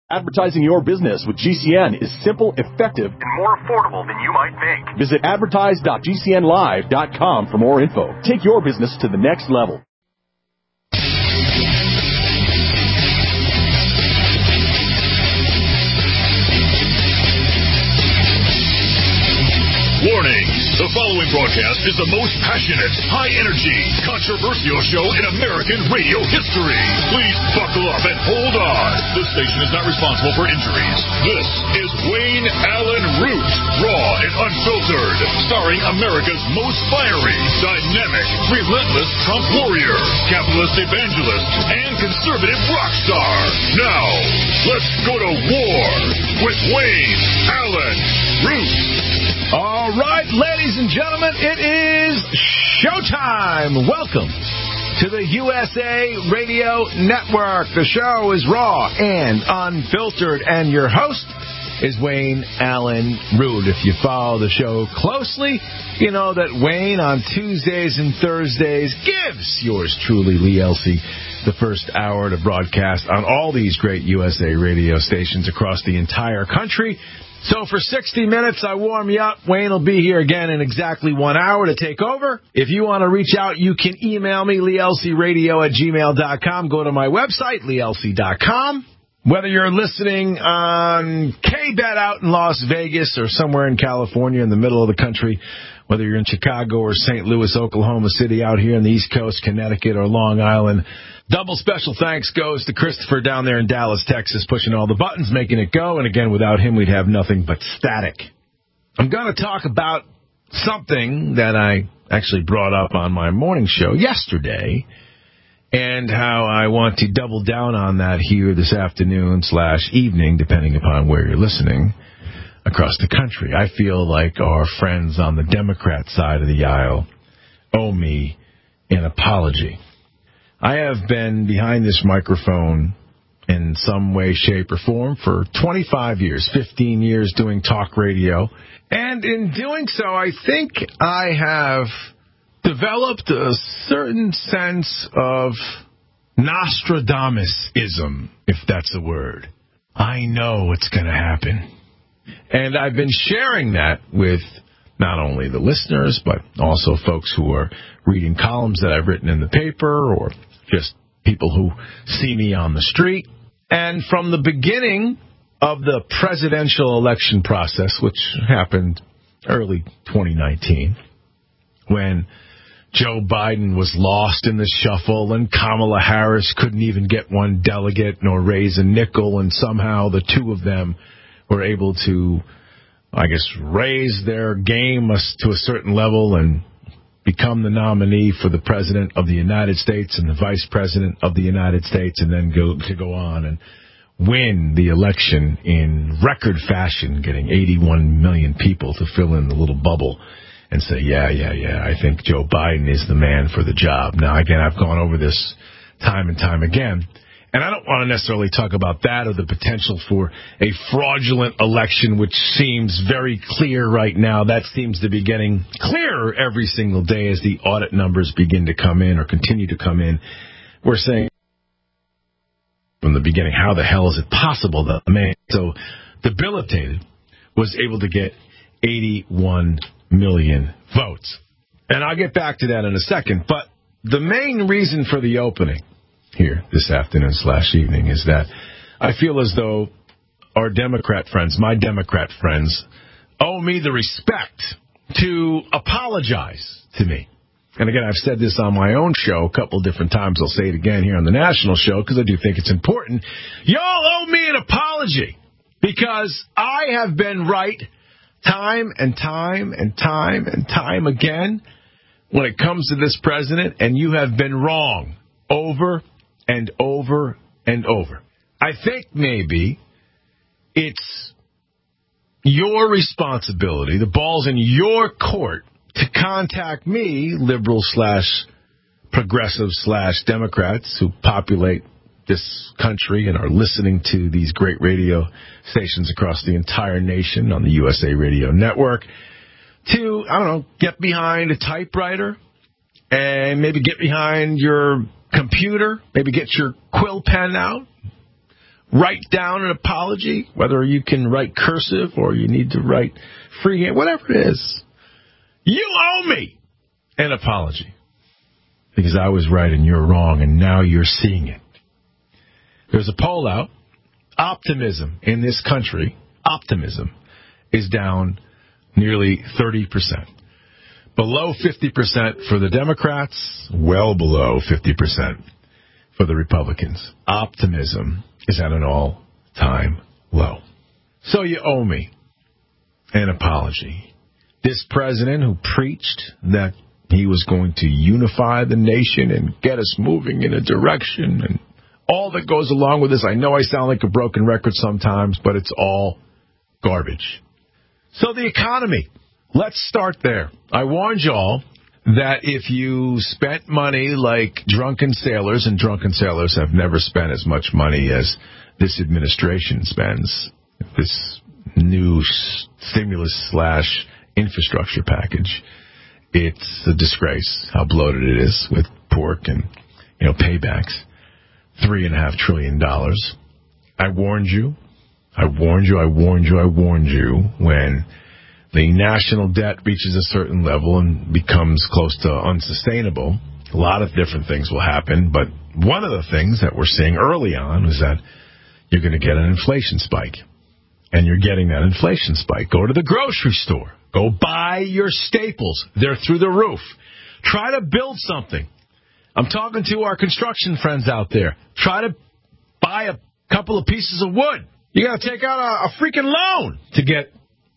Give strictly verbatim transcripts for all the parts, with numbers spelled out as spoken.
Advertising your business with G C N is simple, effective, and more affordable than you might think. Visit advertise dot g c n live dot com for more info. Take your business to the next level. Warning! The following broadcast is the most passionate, high-energy, controversial show in American radio history. Please buckle up and hold on. This station is not responsible for injuries. This is Wayne Allen Root, raw and unfiltered, starring America's most fiery, dynamic, relentless Trump warrior, capitalist evangelist, and conservative rock star. Now, let's go to war with Wayne Allen Root. All right, ladies and gentlemen, it is showtime. Welcome to the U S A Radio Network. The show is raw and unfiltered, and your host is Wayne Allen Root. If you follow the show closely, you know that Wayne on Tuesdays and Thursdays gives yours truly, Lee Elsey, the first hour to broadcast on all these great U S A radio stations across the entire country. So for sixty minutes, I warm you up. Wayne will be here again in exactly one hour to take over. If you want to reach out, you can email me, lee elsey radio at gmail dot com. Go to my website, lee elsey dot com. Whether you're listening on K-Bet out in Las Vegas or somewhere in California in the middle of the country, whether you're in Chicago or Saint Louis, Oklahoma City, out here on the East Coast, Connecticut, or Long Island, double special thanks goes to Christopher down there in Dallas, Texas, pushing all the buttons, making it go. And again, without him, we'd have nothing but static. I'm going to talk about something that I actually brought up on my morning show yesterday, and how I want to double down on that here this afternoon slash evening, depending upon where you're listening, across the country. I feel like our friends on the Democrat side of the aisle owe me an apology. I have been behind this microphone in some way, shape, or form for twenty-five years, fifteen years doing talk radio. And in doing so, I think I have developed a certain sense of Nostradamus-ism, if that's a word. I know what's going to happen. And I've been sharing that with not only the listeners, but also folks who are reading columns that I've written in the paper, or just people who see me on the street. And from the beginning of the presidential election process, which happened early twenty nineteen, when Joe Biden was lost in the shuffle and Kamala Harris couldn't even get one delegate nor raise a nickel, and somehow the two of them were able to, I guess, raise their game to a certain level and become the nominee for the president of the United States and the vice president of the United States, and then go to go on and win the election in record fashion, getting eighty-one million people to fill in the little bubble and say, yeah, yeah, yeah, I think Joe Biden is the man for the job. Now, again, I've gone over this time and time again, and I don't want to necessarily talk about that or the potential for a fraudulent election, which seems very clear right now. That seems to be getting clearer every single day as the audit numbers begin to come in or continue to come in. We're saying from the beginning, how the hell is it possible that a man so debilitated was able to get eighty-one million votes? And I'll get back to that in a second. But the main reason for the opening here this afternoon slash evening is that I feel as though our Democrat friends, my Democrat friends, owe me the respect to apologize to me. And again, I've said this on my own show a couple different times. I'll say it again here on the national show because I do think it's important. Y'all owe me an apology because I have been right time and time and time and time again when it comes to this president, and you have been wrong over and over and over. I think maybe it's your responsibility, the ball's in your court, to contact me, liberal slash progressive slash Democrats who populate this country and are listening to these great radio stations across the entire nation on the U S A Radio Network, to, I don't know, get behind a typewriter and maybe get behind your computer, maybe get your quill pen out, write down an apology, whether you can write cursive or you need to write freehand, whatever it is. You owe me an apology because I was right and you're wrong, and now you're seeing it. There's a poll out. Optimism in this country, optimism, is down nearly thirty percent. Below fifty percent for the Democrats, well below fifty percent for the Republicans. Optimism is at an all-time low. So you owe me an apology. This president who preached that he was going to unify the nation and get us moving in a direction and all that goes along with this. I know I sound like a broken record sometimes, but it's all garbage. So the economy. Let's start there. I warned y'all that if you spent money like drunken sailors, and drunken sailors have never spent as much money as this administration spends, this new stimulus slash infrastructure package, it's a disgrace how bloated it is with pork and, you know, paybacks. Three and a half trillion dollars. I warned you. I warned you. I warned you. I warned you when the national debt reaches a certain level and becomes close to unsustainable. A lot of different things will happen, but one of the things that we're seeing early on is that you're going to get an inflation spike. And you're getting that inflation spike. Go to the grocery store. Go buy your staples. They're through the roof. Try to build something. I'm talking to our construction friends out there. Try to buy a couple of pieces of wood. You got to take out a, a freaking loan to get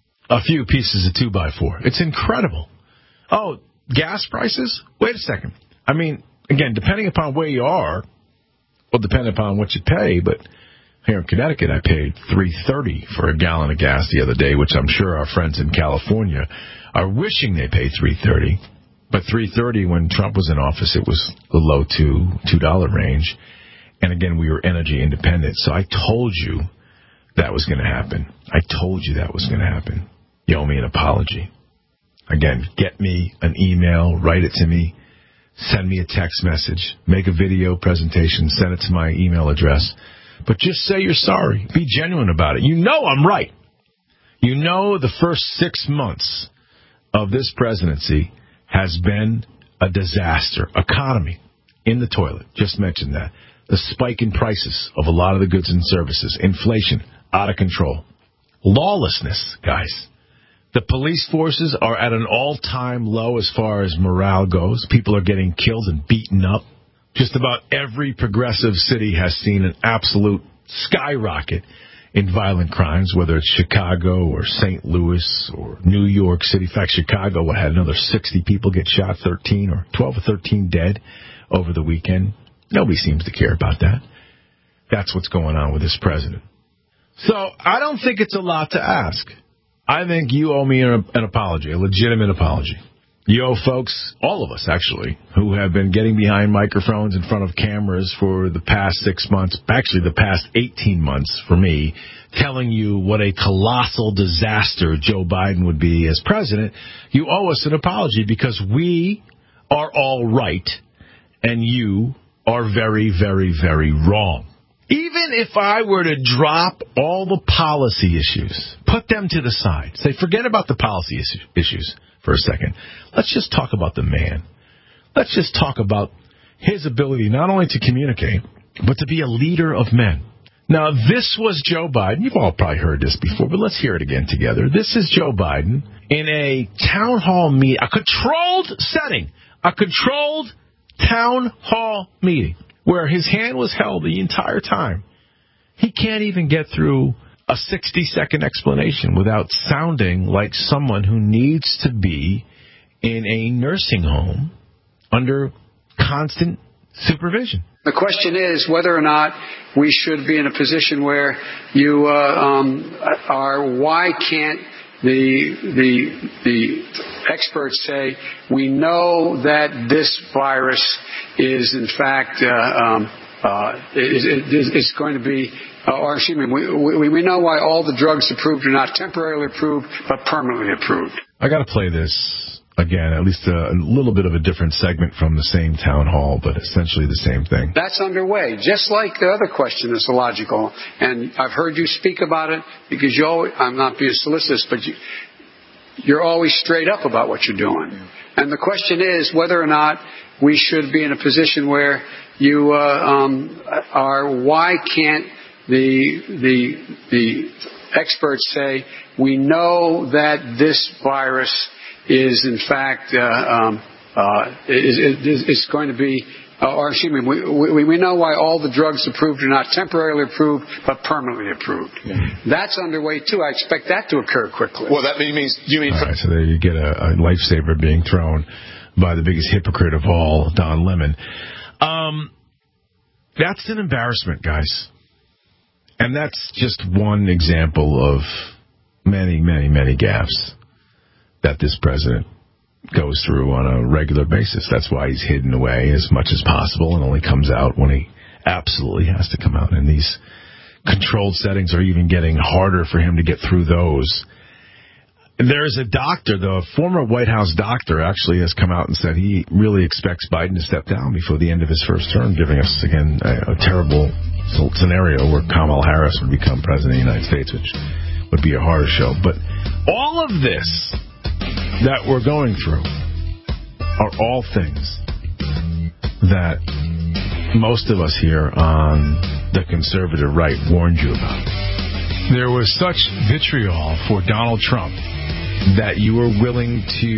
a few pieces of two by four. It's incredible. Oh, gas prices? Wait a second. I mean, again, depending upon where you are, will depend upon what you pay, but here in Connecticut, I paid three thirty for a gallon of gas the other day, which I'm sure our friends in California are wishing they paid three thirty. But three thirty when Trump was in office, it was the low two two dollar range. And again, we were energy independent. So I told you that was going to happen. I told you that was going to happen. You owe me an apology. Again, get me an email, write it to me, send me a text message, make a video presentation, send it to my email address. But just say you're sorry. Be genuine about it. You know I'm right. You know the first six months of this presidency has been a disaster. Economy in the toilet. Just mentioned that. The spike in prices of a lot of the goods and services. Inflation out of control. Lawlessness, guys. The police forces are at an all-time low as far as morale goes. People are getting killed and beaten up. Just about every progressive city has seen an absolute skyrocket in violent crimes, whether it's Chicago or Saint Louis or New York City. In fact, Chicago had another sixty people get shot, thirteen or twelve or thirteen dead over the weekend. Nobody seems to care about that. That's what's going on with this president. So I don't think it's a lot to ask. I think you owe me an, an apology, a legitimate apology. You owe folks, all of us actually, who have been getting behind microphones in front of cameras for the past six months, actually the past eighteen months for me, telling you what a colossal disaster Joe Biden would be as president. You owe us an apology because we are all right and you are very, very, very wrong. Even if I were to drop all the policy issues, put them to the side, say forget about the policy issues for a second. Let's just talk about the man. Let's just talk about his ability not only to communicate, but to be a leader of men. Now, this was Joe Biden. You've all probably heard this before, but let's hear it again together. This is Joe Biden in a town hall meeting, a controlled setting, a controlled town hall meeting where his hand was held the entire time. He can't even get through a sixty-second explanation without sounding like someone who needs to be in a nursing home under constant supervision. The question is whether or not we should be in a position where you uh, um, are, why can't the, the, the experts say, we know that this virus is in fact, uh, um, uh, is, is, is going to be, uh, or excuse me, we, we, we know why all the drugs approved are not temporarily approved, but permanently approved. I got to play this Again, at least a, a little bit of a different segment from the same town hall, but essentially the same thing. That's underway, just like the other question that's illogical. And I've heard you speak about it because you always, I'm not being solicitous, but you, you're always straight up about what you're doing. And the question is whether or not we should be in a position where you uh, um, are, why can't the, the, the experts say, we know that this virus is in fact uh, um, uh, is, is, is going to be, uh, or excuse me, we, we, we know why all the drugs approved are not temporarily approved but permanently approved. Yeah. That's underway too. I expect that to occur quickly. Well, that means you mean. All right, so there you get a, a lifesaver being thrown by the biggest hypocrite of all, Don Lemon. Um, that's an embarrassment, guys, and that's just one example of many, many, many gaffes that this president goes through on a regular basis. That's why he's hidden away as much as possible and only comes out when he absolutely has to come out. And these controlled settings are even getting harder for him to get through those. There's a doctor, the former White House doctor, actually has come out and said he really expects Biden to step down before the end of his first term, giving us, again, a, a terrible scenario where Kamala Harris would become president of the United States, which would be a horror show. But all of this that we're going through are all things that most of us here on the conservative right warned you about. There was such vitriol for Donald Trump that you were willing to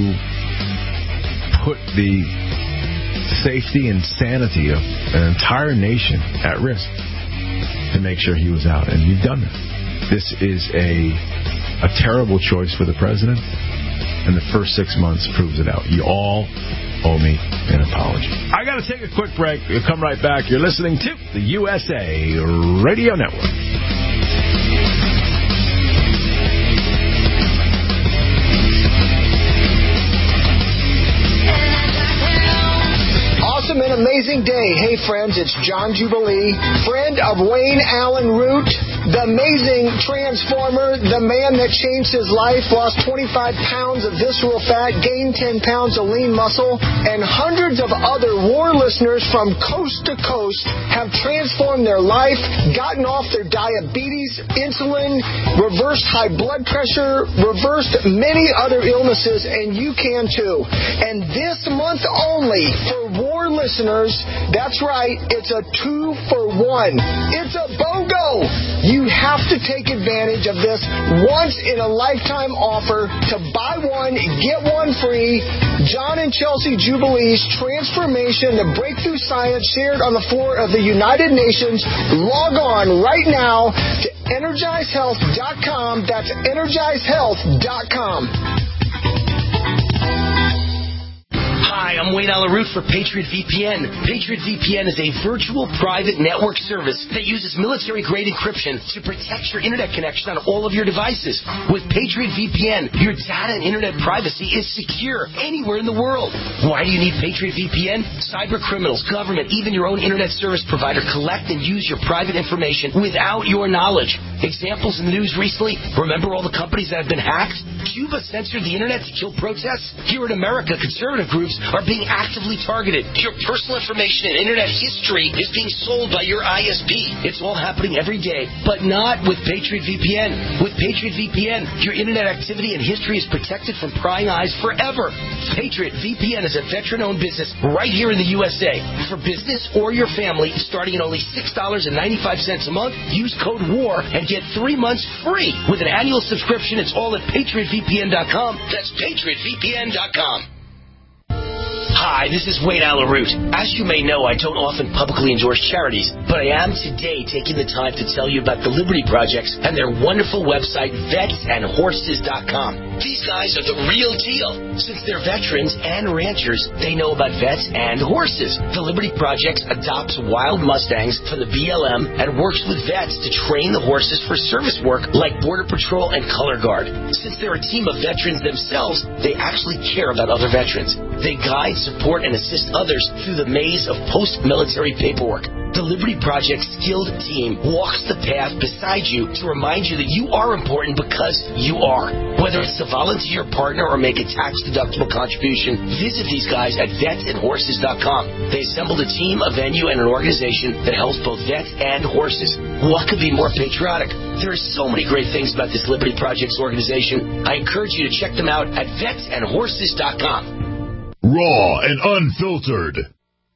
put the safety and sanity of an entire nation at risk to make sure he was out. And you've done that. This is a a terrible choice for the president. And the first six months proves it out. You all owe me an apology. I got to take a quick break. We'll come right back. You're listening to the U S A Radio Network. Awesome and amazing day. Hey, friends, it's John Jubilee, friend of Wayne Allen Root, the amazing transformer, the man that changed his life, lost twenty-five pounds of visceral fat, gained ten pounds of lean muscle, and hundreds of other war listeners from coast to coast have transformed their life, gotten off their diabetes, insulin, reversed high blood pressure, reversed many other illnesses, and you can too. And this month only, for war listeners, that's right, it's a two for one. It's a BOGO! You have to take advantage of this once-in-a-lifetime offer to buy one, get one free. John and Chelsea Jubilee's transformation, the breakthrough science shared on the floor of the United Nations. Log on right now to energize health dot com. That's energize health dot com. Hi, I'm Wayne Allen Root for Patriot V P N. Patriot V P N is a virtual private network service that uses military-grade encryption to protect your internet connection on all of your devices. With Patriot V P N, your data and internet privacy is secure anywhere in the world. Why do you need Patriot V P N? Cyber criminals, government, even your own internet service provider collect and use your private information without your knowledge. Examples in the news recently, remember all the companies that have been hacked? Cuba censored the internet to kill protests? Here in America, conservative groups are being actively targeted. Your personal information and internet history is being sold by your I S P. It's all happening every day, but not with Patriot V P N. With Patriot V P N, your internet activity and history is protected from prying eyes forever. Patriot V P N is a veteran-owned business right here in the U S A. For business or your family, starting at only six dollars and ninety-five cents a month, use code WAR and get three months free. With an annual subscription, it's all at patriot v p n dot com. That's patriot v p n dot com. Hi, this is Wayne Allen Root. As you may know, I don't often publicly endorse charities, but I am today taking the time to tell you about the Liberty Projects and their wonderful website, vets and horses dot com. These guys are the real deal. Since they're veterans and ranchers, they know about vets and horses. The Liberty Projects adopts wild Mustangs from the B L M and works with vets to train the horses for service work like Border Patrol and Color Guard. Since they're a team of veterans themselves, they actually care about other veterans. They guide, support, and assist others through the maze of post-military paperwork. The Liberty Project skilled team walks the path beside you to remind you that you are important because you are. Whether it's to volunteer, partner, or make a tax-deductible contribution, visit these guys at vets and horses dot com. They assembled a team, a venue, and an organization that helps both vets and horses. What could be more patriotic? There are so many great things about this Liberty Project's organization. I encourage you to check them out at vets and horses dot com. Raw and unfiltered.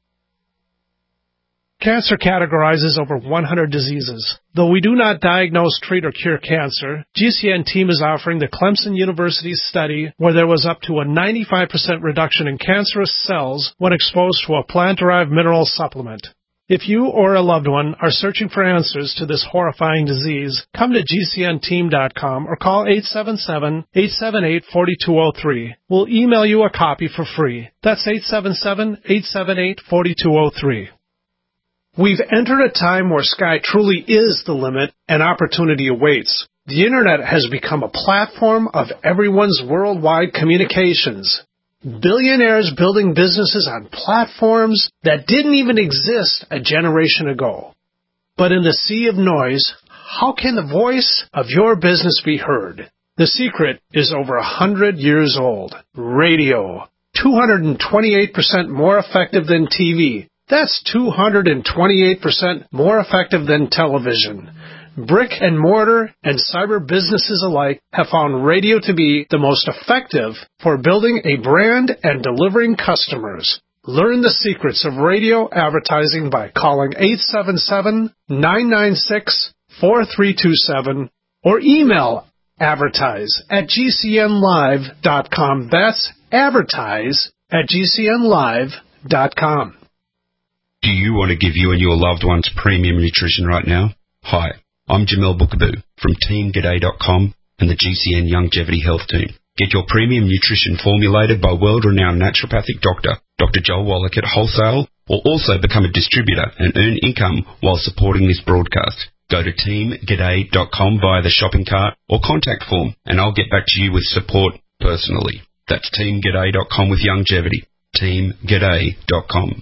Cancer categorizes over one hundred diseases. Though we do not diagnose, treat, or cure cancer, G C N team is offering the Clemson University study where there was up to a ninety-five percent reduction in cancerous cells when exposed to a plant-derived mineral supplement. If you or a loved one are searching for answers to this horrifying disease, come to G C N team dot com or call eight seven seven, eight seven eight, four two zero three. We'll email you a copy for free. That's eight seven seven, eight seven eight, four two zero three. We've entered a time where sky truly is the limit and opportunity awaits. The Internet has become a platform of everyone's worldwide communications. Billionaires building businesses on platforms that didn't even exist a generation ago. But in the sea of noise, how can the voice of your business be heard? The secret is over a hundred years old. Radio. two hundred twenty-eight percent more effective than T V. That's two hundred twenty-eight percent more effective than television. Brick and mortar and cyber businesses alike have found radio to be the most effective for building a brand and delivering customers. Learn the secrets of radio advertising by calling eight seven seven, nine nine six, four three two seven or email advertise at G C N live dot com. That's advertise at G C N live dot com. Do you want to give you and your loved ones premium nutrition right now? Hi, I'm Jamel Bookaboo from team g'day dot com and the G C N Longevity Health Team. Get your premium nutrition formulated by world-renowned naturopathic doctor, Doctor Joel Wallach at Wholesale, or also become a distributor and earn income while supporting this broadcast. Go to team g'day dot com via the shopping cart or contact form, and I'll get back to you with support personally. That's team g'day dot com with longevity. team g'day dot com.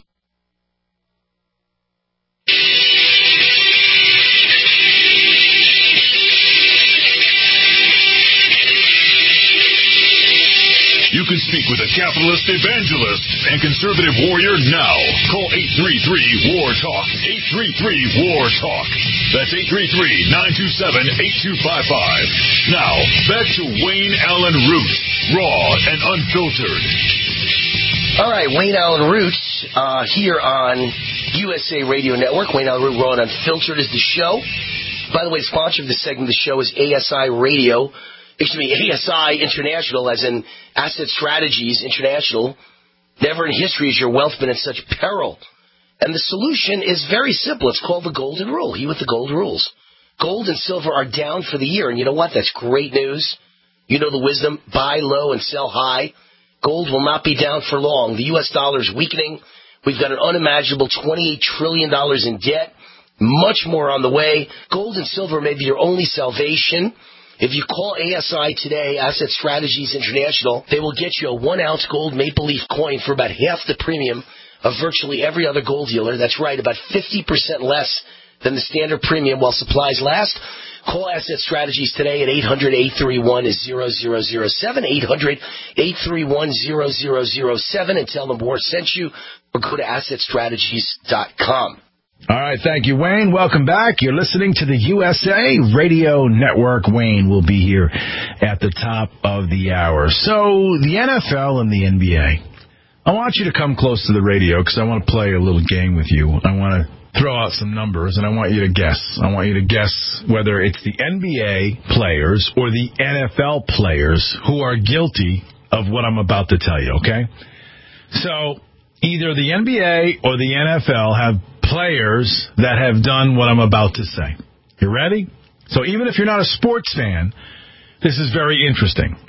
You can speak with a capitalist evangelist and conservative warrior now. Call eight three three, W A R, TALK. eight three three, W A R, TALK. That's eight three three, nine two seven, eight two five five. Now, back to Wayne Allen Root, raw and unfiltered. All right, Wayne Allen Root uh, here on U S A Radio Network. Wayne Allen Root, raw and unfiltered is the show. By the way, the sponsor of this segment of the show is A S I Radio. Excuse me, A S I International, as in Asset Strategies International. Never in history has your wealth been in such peril. And the solution is very simple. It's called the Golden Rule. He with the Gold Rules. Gold and silver are down for the year. And you know what? That's great news. You know the wisdom. Buy low and sell high. Gold will not be down for long. The U S dollar is weakening. We've got an unimaginable twenty-eight trillion dollars in debt. Much more on the way. Gold and silver may be your only salvation. If you call A S I today, Asset Strategies International, they will get you a one-ounce gold maple leaf coin for about half the premium of virtually every other gold dealer. That's right, about fifty percent less than the standard premium while supplies last. Call Asset Strategies today at eight hundred, eight three one, zero zero zero seven, eight hundred, eight three one, zero zero zero seven, and tell them War sent you, or go to asset strategies dot com. All right, thank you, Wayne. Welcome back. You're listening to the U S A Radio Network. Wayne will be here at the top of the hour. So, the N F L and the N B A. I want you to come close to the radio because I want to play a little game with you. I want to throw out some numbers, and I want you to guess. I want you to guess whether it's the N B A players or the N F L players who are guilty of what I'm about to tell you, okay? So, either the N B A or the N F L have players that have done what I'm about to say. You ready? So even if you're not a sports fan, this is very interesting.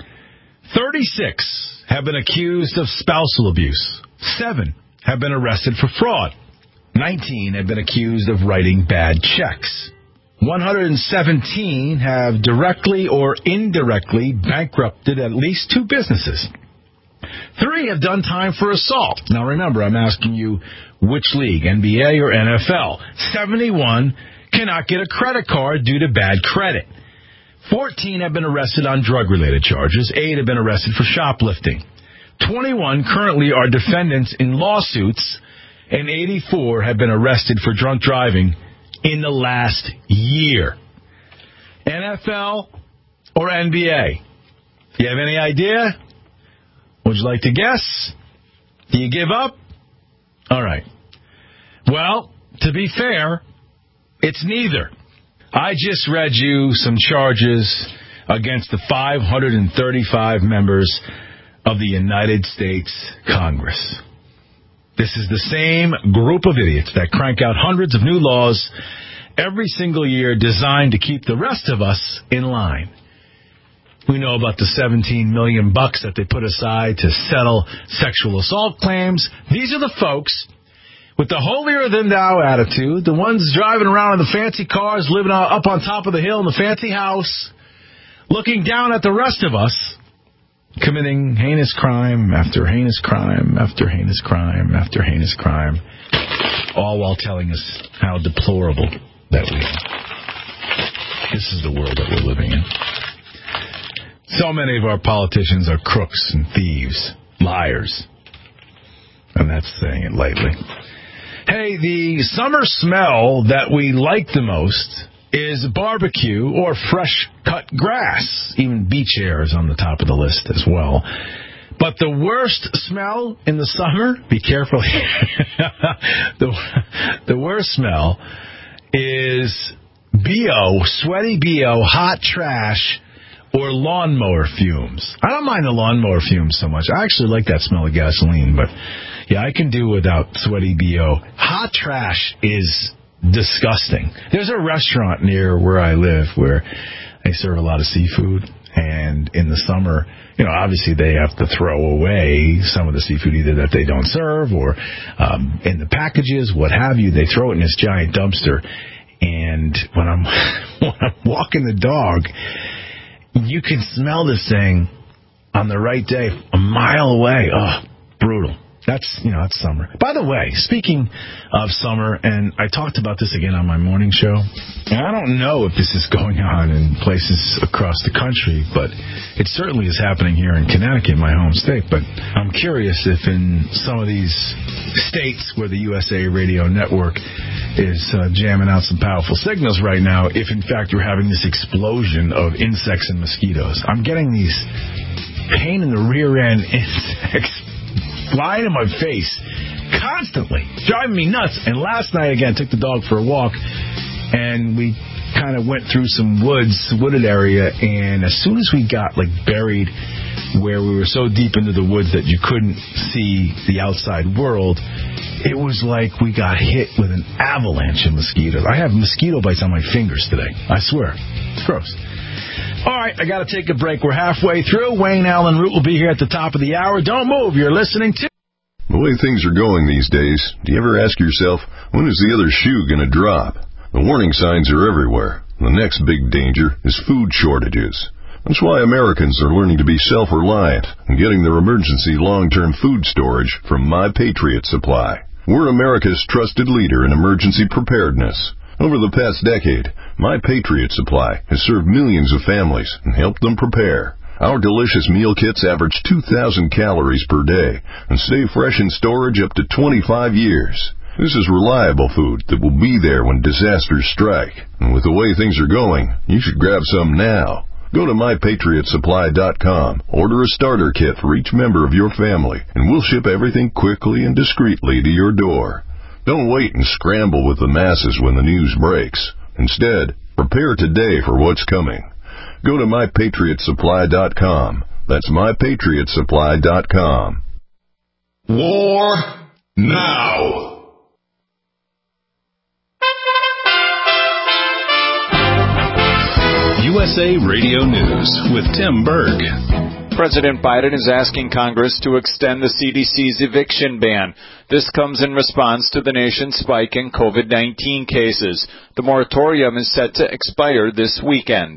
thirty-six have been accused of spousal abuse. Seven have been arrested for fraud. nineteen have been accused of writing bad checks. one hundred seventeen have directly or indirectly bankrupted at least two businesses. Three have done time for assault. Now, remember, I'm asking you which league, N B A or N F L. seventy-one cannot get a credit card due to bad credit. fourteen have been arrested on drug-related charges. Eight have been arrested for shoplifting. twenty-one currently are defendants in lawsuits, and eighty-four have been arrested for drunk driving in the last year. N F L or N B A? Do you have any idea? Would you like to guess? Do you give up? All right. Well, to be fair, it's neither. I just read you some charges against the five hundred thirty-five members of the United States Congress. This is the same group of idiots that crank out hundreds of new laws every single year designed to keep the rest of us in line. We know about the seventeen million bucks that they put aside to settle sexual assault claims. These are the folks with the holier-than-thou attitude, the ones driving around in the fancy cars, living up on top of the hill in the fancy house, looking down at the rest of us, committing heinous crime after heinous crime after heinous crime after heinous crime, all while telling us how deplorable that we are. This is the world that we're living in. So many of our politicians are crooks and thieves, liars. And that's saying it lightly. Hey, the summer smell that we like the most is barbecue or fresh-cut grass. Even beach air is on the top of the list as well. But the worst smell in the summer, be careful here, the, the worst smell is B O, sweaty B O, hot trash, or lawnmower fumes. I don't mind the lawnmower fumes so much. I actually like that smell of gasoline, but yeah, I can do without sweaty B O. Hot trash is disgusting. There's a restaurant near where I live where they serve a lot of seafood, and in the summer, you know, obviously they have to throw away some of the seafood either that they don't serve or um, in the packages, what have you. They throw it in this giant dumpster, and when I'm when I'm walking the dog, you can smell this thing on the right day a mile away. Oh, brutal. That's, you know, that's summer. By the way, speaking of summer, and I talked about this again on my morning show, and I don't know if this is going on in places across the country, but it certainly is happening here in Connecticut, my home state. But I'm curious if in some of these states where the U S A Radio Network is uh, jamming out some powerful signals right now, if in fact you're having this explosion of insects and mosquitoes. I'm getting these pain in the rear end insects flying in my face constantly, driving me nuts. And last night, again, took the dog for a walk, and we kind of went through some woods, wooded area, and as soon as we got, like, buried where we were so deep into the woods that you couldn't see the outside world, it was like we got hit with an avalanche of mosquitoes. I have mosquito bites on my fingers today. I swear. It's gross. All right, I got to take a break. We're halfway through. Wayne Allen Root will be here at the top of the hour. Don't move. You're listening to... The way things are going these days, do you ever ask yourself, when is the other shoe going to drop? The warning signs are everywhere. The next big danger is food shortages. That's why Americans are learning to be self-reliant and getting their emergency long-term food storage from My Patriot Supply. We're America's trusted leader in emergency preparedness. Over the past decade, My Patriot Supply has served millions of families and helped them prepare. Our delicious meal kits average two thousand calories per day and stay fresh in storage up to twenty-five years. This is reliable food that will be there when disasters strike. And with the way things are going, you should grab some now. Go to my patriot supply dot com, order a starter kit for each member of your family, and we'll ship everything quickly and discreetly to your door. Don't wait and scramble with the masses when the news breaks. Instead, prepare today for what's coming. Go to my patriot supply dot com. That's my patriot supply dot com. War now. U S A Radio News with Tim Berg. President Biden is asking Congress to extend the C D C's eviction ban. This comes in response to the nation's spike in COVID nineteen cases. The moratorium is set to expire this weekend.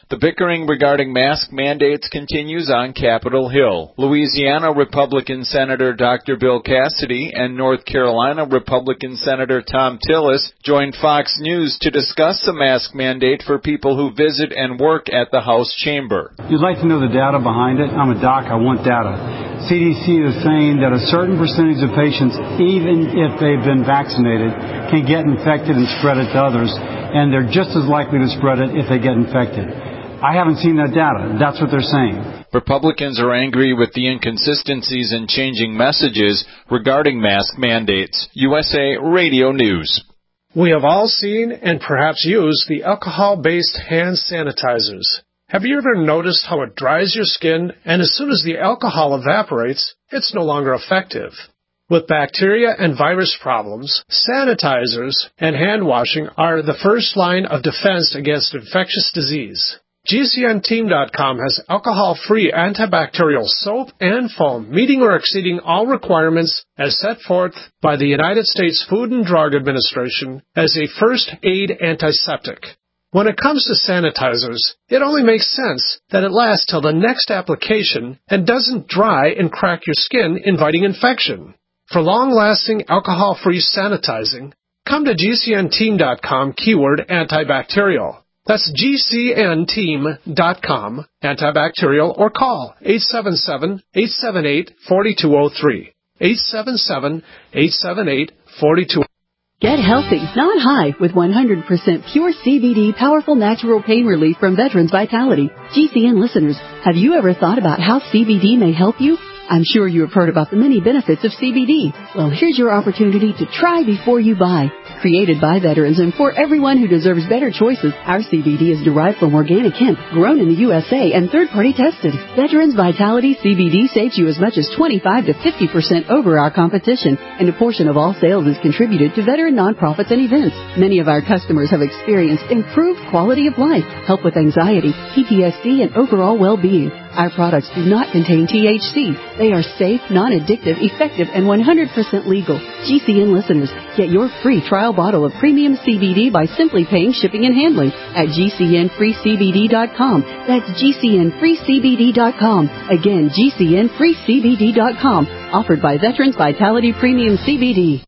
The bickering regarding mask mandates continues on Capitol Hill. Louisiana Republican Senator Doctor Bill Cassidy and North Carolina Republican Senator Tom Tillis joined Fox News to discuss the mask mandate for people who visit and work at the House chamber. You'd like to know the data behind it? I'm a doc. I want data. C D C is saying that a certain percentage of patients, even if they've been vaccinated, can get infected and spread it to others, and they're just as likely to spread it if they get infected. I haven't seen that data. That's what they're saying. Republicans are angry with the inconsistencies in changing messages regarding mask mandates. U S A Radio News. We have all seen and perhaps used the alcohol-based hand sanitizers. Have you ever noticed how it dries your skin, and as soon as the alcohol evaporates, it's no longer effective? With bacteria and virus problems, sanitizers and hand washing are the first line of defense against infectious disease. G C N team dot com has alcohol-free antibacterial soap and foam meeting or exceeding all requirements as set forth by the United States Food and Drug Administration as a first aid antiseptic. When it comes to sanitizers, it only makes sense that it lasts till the next application and doesn't dry and crack your skin, inviting infection. For long-lasting alcohol-free sanitizing, come to G C N team dot com keyword antibacterial. That's G C N team dot com antibacterial, or call eight seven seven, eight seven eight, four two zero three. eight seven seven, eight seven eight, four two zero three. Get healthy, not high, with one hundred percent pure C B D powerful natural pain relief from Veterans Vitality. G C N listeners, have you ever thought about how C B D may help you? I'm sure you have heard about the many benefits of C B D. Well, here's your opportunity to try before you buy. Created by veterans and for everyone who deserves better choices, our C B D is derived from organic hemp, grown in the U S A and third-party tested. Veterans Vitality C B D saves you as much as twenty-five to fifty percent over our competition, and a portion of all sales is contributed to veteran nonprofits and events. Many of our customers have experienced improved quality of life, help with anxiety, P T S D, and overall well-being. Our products do not contain T H C. They are safe, non-addictive, effective, and one hundred percent legal. G C N listeners, get your free trial bottle of premium C B D by simply paying shipping and handling at G C N free C B D dot com. That's G C N free C B D dot com. Again, G C N free C B D dot com. Offered by Veterans Vitality Premium C B D.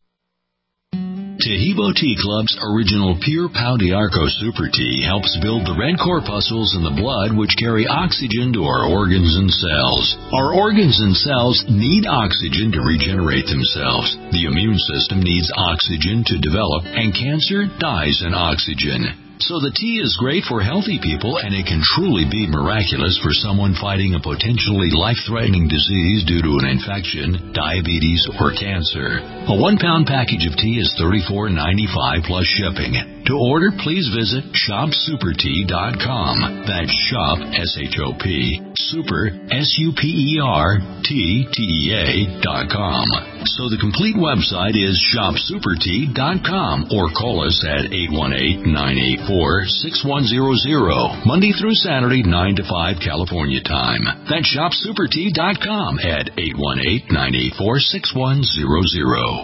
Tahibo Tea Club's original Pure Pau d'Arco Super Tea helps build the red corpuscles in the blood which carry oxygen to our organs and cells. Our organs and cells need oxygen to regenerate themselves. The immune system needs oxygen to develop, and cancer dies in oxygen. So the tea is great for healthy people, and it can truly be miraculous for someone fighting a potentially life-threatening disease due to an infection, diabetes, or cancer. A one-pound package of tea is thirty-four ninety-five plus shipping. To order, please visit shop super tea dot com. That's shop, S H O P, super, S U P E R, T, T E A, dot com. So the complete website is shop super tea dot com, or call us at eight one eight, nine eight four, six one zero zero, Monday through Saturday, nine to five California time. That's shop super tea dot com at eight one eight, nine eight four, six one zero zero.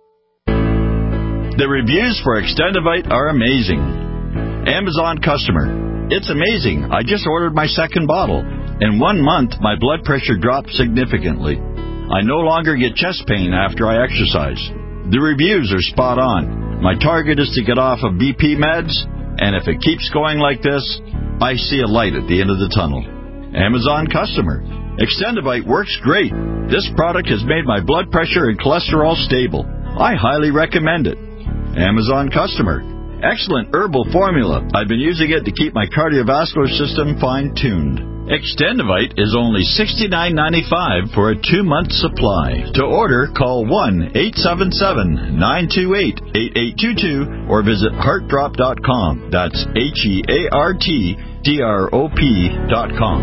The reviews for Extendivite are amazing. Amazon customer. It's amazing. I just ordered my second bottle. In one month, my blood pressure dropped significantly. I no longer get chest pain after I exercise. The reviews are spot on. My target is to get off of B P meds, and if it keeps going like this, I see a light at the end of the tunnel. Amazon customer. Extendivite works great. This product has made my blood pressure and cholesterol stable. I highly recommend it. Amazon customer. Excellent herbal formula. I've been using it to keep my cardiovascular system fine-tuned. Extendivite is only sixty-nine ninety-five for a two-month supply. To order, call one eight seven seven, nine two eight, eight eight two two or visit heart drop dot com. That's H E A R T D R O P dot com.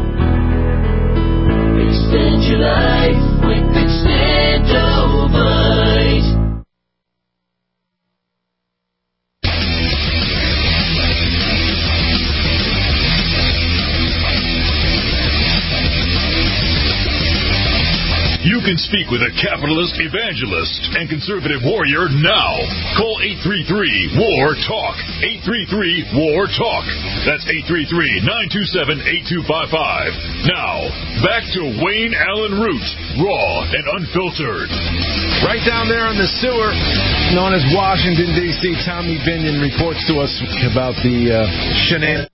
Extend your life with Extendivite. You can speak with a capitalist evangelist and conservative warrior now. Call eight three three, W A R, TALK. eight three three, W A R, TALK. That's eight three three, nine two seven, eight two five five. Now, back to Wayne Allen Root, raw and unfiltered. Right down there in the sewer, known as Washington, D C, Tommy Binion reports to us about the uh, shenanigans.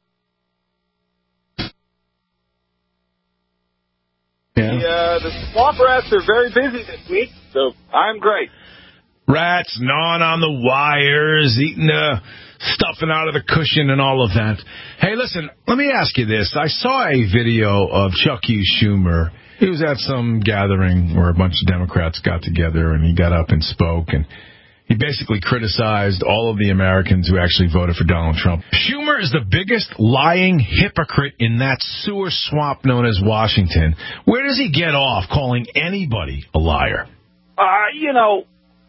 Yeah. The, uh, the swamp rats are very busy this week, so I'm great. Rats gnawing on the wires, eating the stuffing out of the cushion and all of that. Hey, listen, let me ask you this. I saw a video of Chuck E. Schumer. He was at some gathering where a bunch of Democrats got together, and he got up and spoke, and he basically criticized all of the Americans who actually voted for Donald Trump. Schumer is the biggest lying hypocrite in that sewer swamp known as Washington. Where does he get off calling anybody a liar? Uh, you know,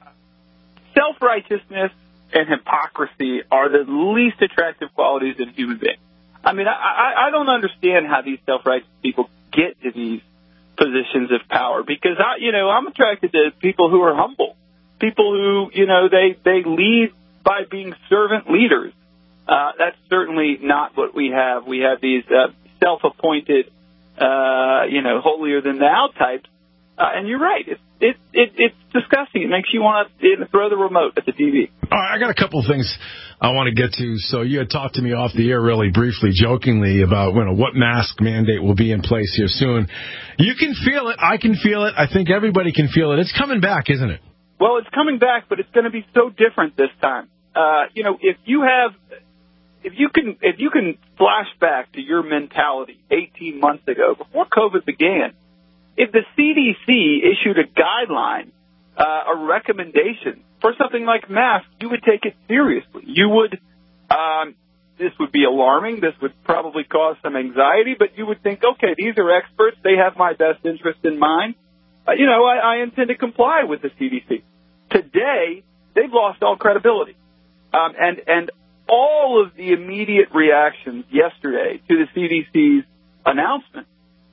self-righteousness and hypocrisy are the least attractive qualities in a human being. I mean, I, I, I don't understand how these self-righteous people get to these positions of power because, I, you know, I'm attracted to people who are humble. People who, you know, they, they lead by being servant leaders. Uh, that's certainly not what we have. We have these uh, self-appointed, uh, you know, holier-than-thou types. Uh, and you're right. It's, it, it, it's disgusting. It makes you want to throw the remote at the T V. All right, I got a couple of things I want to get to. So you had talked to me off the air really briefly, jokingly, about you know, what mask mandate will be in place here soon. You can feel it. I can feel it. I think everybody can feel it. It's coming back, isn't it? Well, it's coming back, but it's going to be so different this time. Uh, you know, if you have, if you can, if you can flash back to your mentality eighteen months ago, before COVID began, if the C D C issued a guideline, uh, a recommendation for something like masks, you would take it seriously. You would, um, this would be alarming. This would probably cause some anxiety, but you would think, okay, these are experts. They have my best interest in mind. Uh, you know, I, I intend to comply with the C D C. Today, they've lost all credibility. Um, and, and all of the immediate reactions yesterday to the C D C's announcement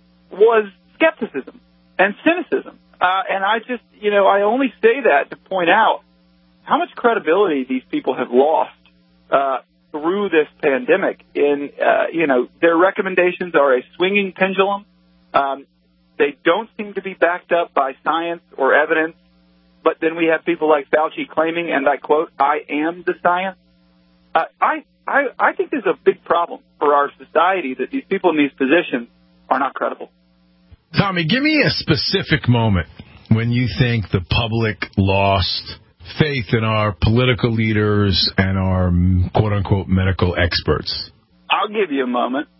was skepticism and cynicism. Uh, and I just, you know, I only say that to point out how much credibility these people have lost uh, through this pandemic. In, uh, you know, their recommendations are a swinging pendulum. Um, they don't seem to be backed up by science or evidence. But then we have people like Fauci claiming, and I quote, I am the science. Uh, I, I, I think there's a big problem for our society that these people in these positions are not credible. Tommy, give me a specific moment when you think the public lost faith in our political leaders and our quote-unquote medical experts. I'll give you a moment.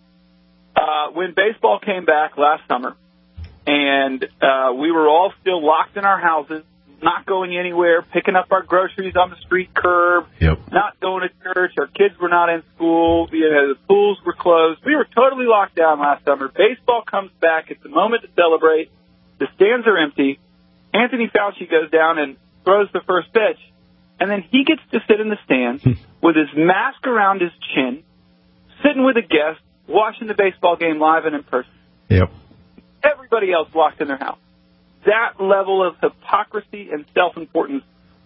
Uh, when baseball came back last summer, and uh, we were all still locked in our houses, not going anywhere, picking up our groceries on the street curb, yep. not going to church, our kids were not in school, you know, the pools were closed. We were totally locked down last summer. Baseball comes back. It's the moment to celebrate. The stands are empty. Anthony Fauci goes down and throws the first pitch, and then he gets to sit in the stands with his mask around his chin, sitting with a guest, watching the baseball game live and in person. Yep. Everybody else locked in their house. That level of hypocrisy and self-importance,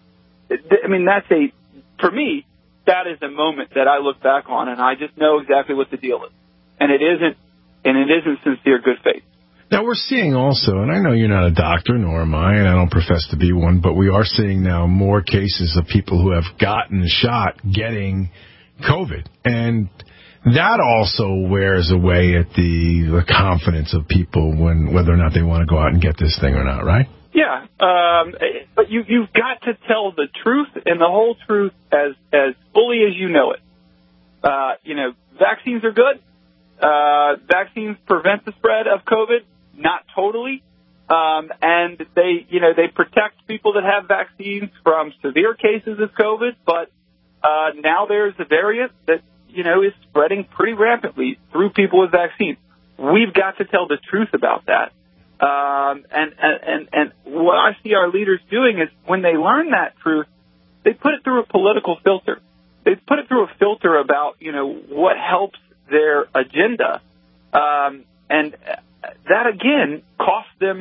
I mean, that's a, for me, that is a moment that I look back on, and I just know exactly what the deal is. And it isn't, and it isn't sincere good faith. Now, we're seeing also, and I know you're not a doctor, nor am I, and I don't profess to be one, but we are seeing now more cases of people who have gotten the shot getting COVID. And that also wears away at the, the confidence of people when whether or not they want to go out and get this thing or not, right? Yeah, um, but you, you've got to tell the truth and the whole truth as, as fully as you know it. Uh, you know, vaccines are good. Uh, vaccines prevent the spread of COVID, not totally. Um, and they, you know, they protect people that have vaccines from severe cases of COVID, but uh, now there's a variant that you know, is spreading pretty rampantly through people with vaccines. We've got to tell the truth about that. Um, and, and, and what I see our leaders doing is when they learn that truth, they put it through a political filter. They put it through a filter about, you know, what helps their agenda. Um, and that, again, costs them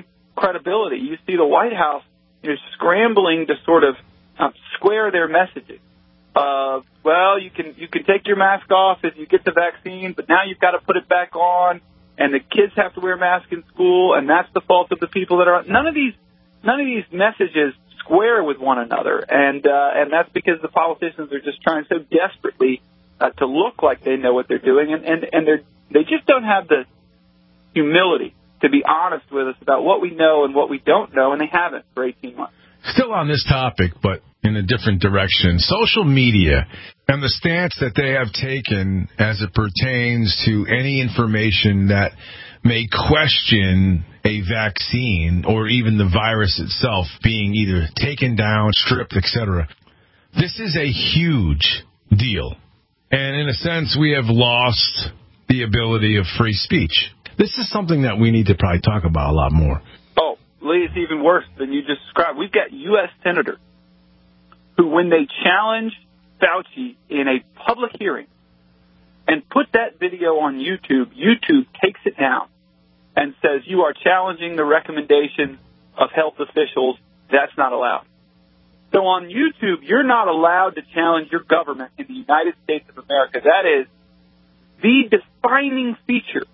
credibility. You see the White House, you know, scrambling to sort of um, square their messaging. Uh, well, you can you can take your mask off if you get the vaccine, but now you've got to put it back on, and the kids have to wear masks in school, and that's the fault of the people that are. None of these none of these messages square with one another, and uh, and that's because the politicians are just trying so desperately uh, to look like they know what they're doing, and and and they they just don't have the humility to be honest with us about what we know and what we don't know, and they haven't for eighteen months. Still on this topic, but in a different direction, social media and the stance that they have taken as it pertains to any information that may question a vaccine or even the virus itself being either taken down, stripped, et cetera. This is a huge deal. And in a sense, we have lost the ability of free speech. This is something that we need to probably talk about a lot more. Oh, Lee, it's even worse than you just described. We've got U S senators who, when they challenge Fauci in a public hearing and put that video on YouTube, YouTube takes it down and says, you are challenging the recommendation of health officials. That's not allowed. So on YouTube, you're not allowed to challenge your government in the United States of America. That is the defining feature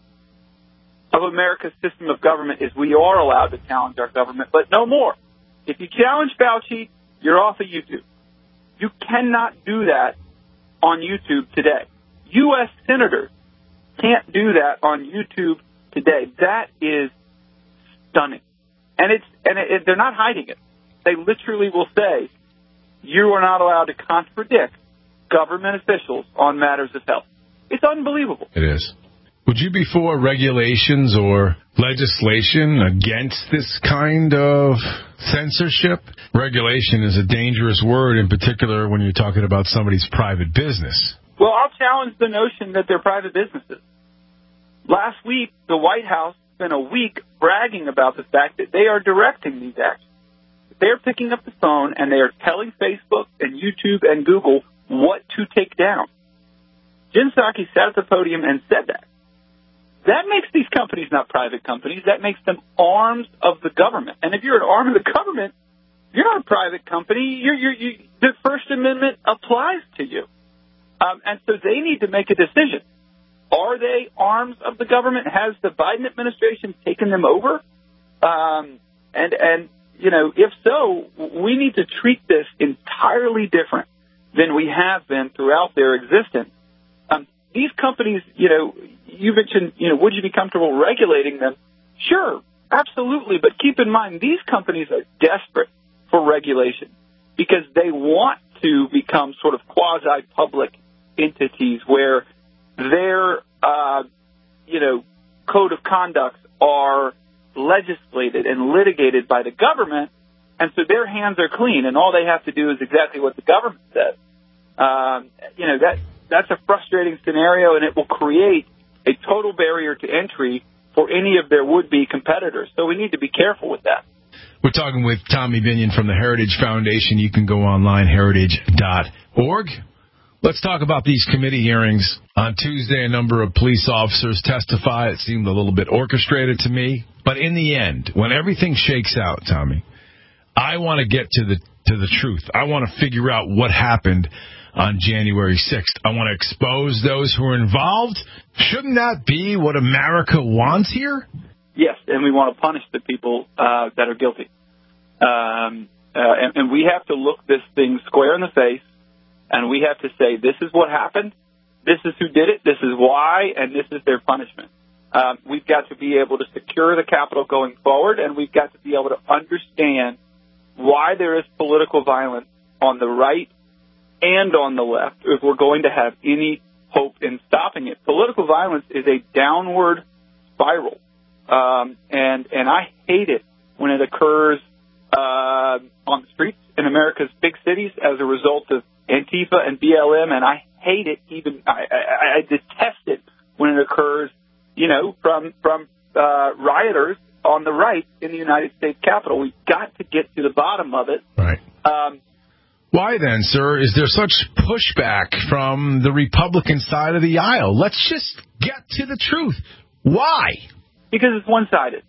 of America's system of government, is we are allowed to challenge our government, but no more. If you challenge Fauci, you're off of YouTube. You cannot do that on YouTube today. U S senators can't do that on YouTube today. That is stunning. And it's and it, they're not hiding it. They literally will say, you are not allowed to contradict government officials on matters of health. It's unbelievable. It is. Would you be for regulations or legislation against this kind of censorship? Regulation is a dangerous word, in particular when you're talking about somebody's private business. Well, I'll challenge the notion that they're private businesses. Last week, the White House spent a week bragging about the fact that they are directing these actions. They're picking up the phone and they are telling Facebook and YouTube and Google what to take down. Jen Psaki sat at the podium and said that. That makes these companies not private companies. That makes them arms of the government. And if you're an arm of the government, you're not a private company. You're, you're, you, the First Amendment applies to you. Um, and so they need to make a decision. Are they arms of the government? Has the Biden administration taken them over? Um, and, and, you know, if so, we need to treat this entirely different than we have been throughout their existence. Um, these companies, you know, you mentioned, you know, would you be comfortable regulating them? Sure, absolutely. But keep in mind, these companies are desperate for regulation because they want to become sort of quasi-public entities where their, uh, you know, code of conduct are legislated and litigated by the government, and so their hands are clean, and all they have to do is exactly what the government says. Um, you know, that that's a frustrating scenario, and it will create a total barrier to entry for any of their would-be competitors. So we need to be careful with that. We're talking with Tommy Binion from the Heritage Foundation. You can go online, heritage dot org. Let's talk about these committee hearings. On Tuesday, a number of police officers testified. It seemed a little bit orchestrated to me. But in the end, when everything shakes out, Tommy, I want to get to the to the truth. I want to figure out what happened on January sixth. I want to expose those who are involved. Shouldn't that be what America wants here? Yes, and we want to punish the people uh, that are guilty. Um, uh, and, and we have to look this thing square in the face, and we have to say, this is what happened, this is who did it, this is why, and this is their punishment. Um, we've got to be able to secure the Capitol going forward, and we've got to be able to understand why there is political violence on the right and on the left if we're going to have any hope in stopping it. Political violence is a downward spiral, um, and and I hate it when it occurs uh, on the streets in America's big cities as a result of Antifa and B L M, and I hate it even, I, I, I detest it when it occurs, you know, from, from uh, rioters on the right in the United States Capitol. We've got to get to the bottom of it. Right. Um, Why then, sir, is there such pushback from the Republican side of the aisle? Let's just get to the truth. Why? Because it's one-sided.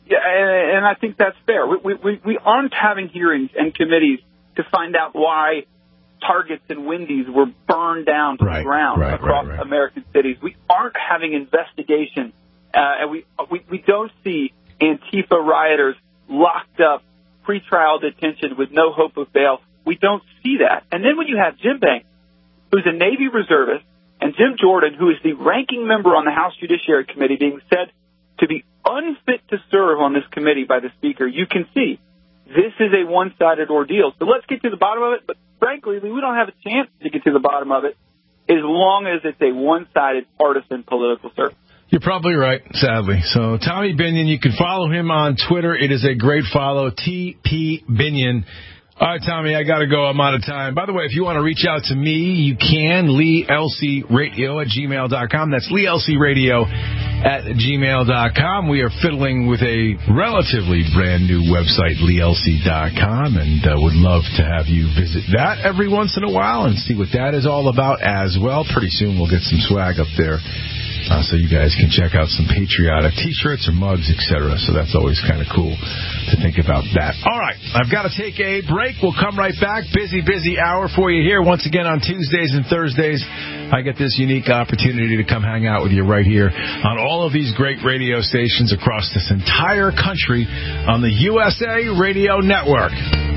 Yeah, and, and I think that's fair. We, we, we aren't having hearings and committees to find out why Targets and Wendy's were burned down to right, the ground right, across right, right. American cities. We aren't having investigations, uh, and we, we we don't see Antifa rioters locked up, pretrial detention with no hope of bail. We don't see that. And then when you have Jim Banks, who's a Navy reservist, and Jim Jordan, who is the ranking member on the House Judiciary Committee, being said to be unfit to serve on this committee by the Speaker, you can see this is a one-sided ordeal. So let's get to the bottom of it. But frankly, we don't have a chance to get to the bottom of it as long as it's a one-sided partisan political circle. You're probably right, sadly. So Tommy Binion, you can follow him on Twitter. It is a great follow, T P Binion. All right, Tommy, I got to go. I'm out of time. By the way, if you want to reach out to me, you can. Lee L C Radio at gmail dot com. That's Lee L C Radio at gmail dot com. We are fiddling with a relatively brand new website, Lee L C dot com, and uh, would love to have you visit that every once in a while and see what that is all about as well. Pretty soon we'll get some swag up there. Uh, so you guys can check out some patriotic T-shirts or mugs, et cetera. So that's always kind of cool to think about that. All right, I've got to take a break. We'll come right back. Busy, busy hour for you here. Once again, on Tuesdays and Thursdays, I get this unique opportunity to come hang out with you right here on all of these great radio stations across this entire country on the U S A Radio Network.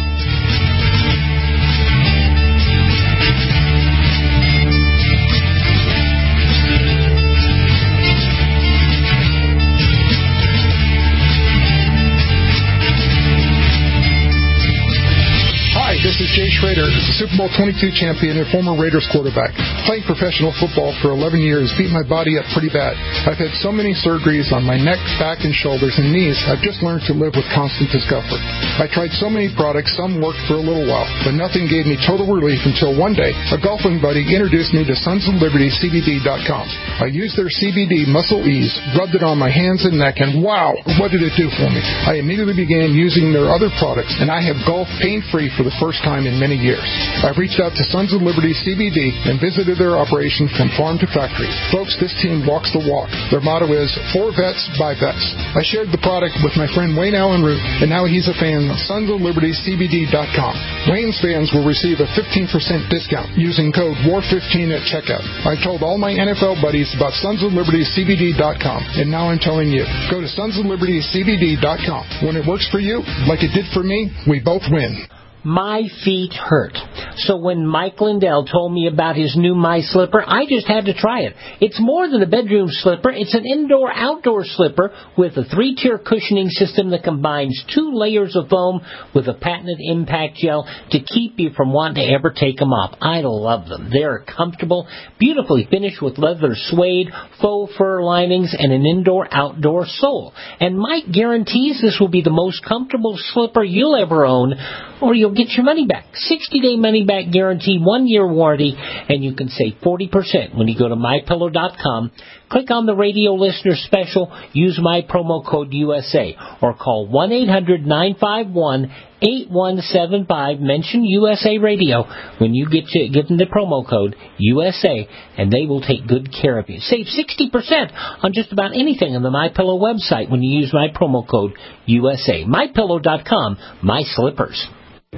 This is Jay Schrader, the Super Bowl twenty-two champion and former Raiders quarterback. Playing professional football for eleven years beat my body up pretty bad. I've had so many surgeries on my neck, back, and shoulders and knees, I've just learned to live with constant discomfort. I tried so many products, some worked for a little while, but nothing gave me total relief until one day, a golfing buddy introduced me to Sons of Liberty C B D dot com. I used their C B D Muscle Ease, rubbed it on my hands and neck, and wow, what did it do for me? I immediately began using their other products, and I have golfed pain-free for the first time in many years. I've reached out to Sons of Liberty C B D and visited their operation from farm to factory. Folks, this team walks the walk. Their motto is, for vets, by vets. I shared the product with my friend Wayne Allen Root, and now he's a fan of Sons of Liberty C B D dot com. Wayne's fans will receive a fifteen percent discount using code war fifteen at checkout. I told all my N F L buddies about Sons of Liberty C B D dot com, and now I'm telling you. Go to Sons of Liberty C B D dot com. When it works for you, like it did for me, we both win. My feet hurt. So when Mike Lindell told me about his new My Slipper, I just had to try it. It's more than a bedroom slipper. It's an indoor-outdoor slipper with a three-tier cushioning system that combines two layers of foam with a patented impact gel to keep you from wanting to ever take them off. I love them. They're comfortable, beautifully finished with leather suede, faux fur linings, and an indoor-outdoor sole. And Mike guarantees this will be the most comfortable slipper you'll ever own, or you'll get your money back. sixty-day money-back guarantee, one-year warranty, and you can save forty percent when you go to my pillow dot com. Click on the radio listener special, use my promo code U S A, or call one eight hundred nine five one eight one seven five. Mention U S A Radio when you get to give them the promo code U S A, and they will take good care of you. Save sixty percent on just about anything on the MyPillow website when you use my promo code U S A. my pillow dot com, my slippers.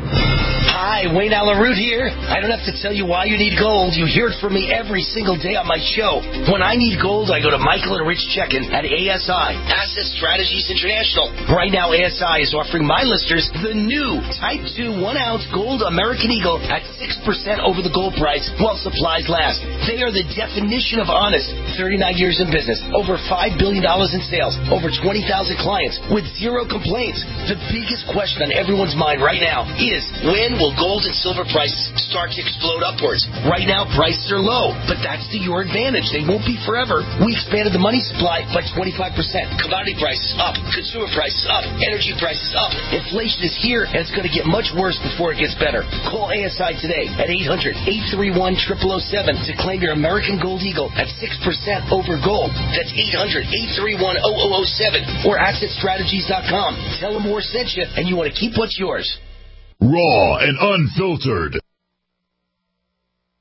Hi, Wayne Allen Root here. I don't have to tell you why you need gold. You hear it from me every single day on my show. When I need gold, I go to Michael and Rich Checkin at A S I, Asset Strategies International. Right now, A S I is offering my listeners the new Type two one-ounce gold American Eagle at six percent over the gold price while supplies last. They are the definition of honest. thirty-nine years in business, over five billion dollars in sales, over twenty thousand clients with zero complaints. The biggest question on everyone's mind right now is, when will gold and silver prices start to explode upwards? Right now, prices are low, but that's to your advantage. They won't be forever. We expanded the money supply by twenty-five percent. Commodity prices up. Consumer prices up. Energy prices up. Inflation is here, and it's going to get much worse before it gets better. Call A S I today at eight hundred eight three one zero zero zero seven to claim your American Gold Eagle at six percent over gold. That's eight hundred eight three one zero zero zero seven or asset strategies dot com. Tell them Moore sent you, and you want to keep what's yours. Raw and unfiltered.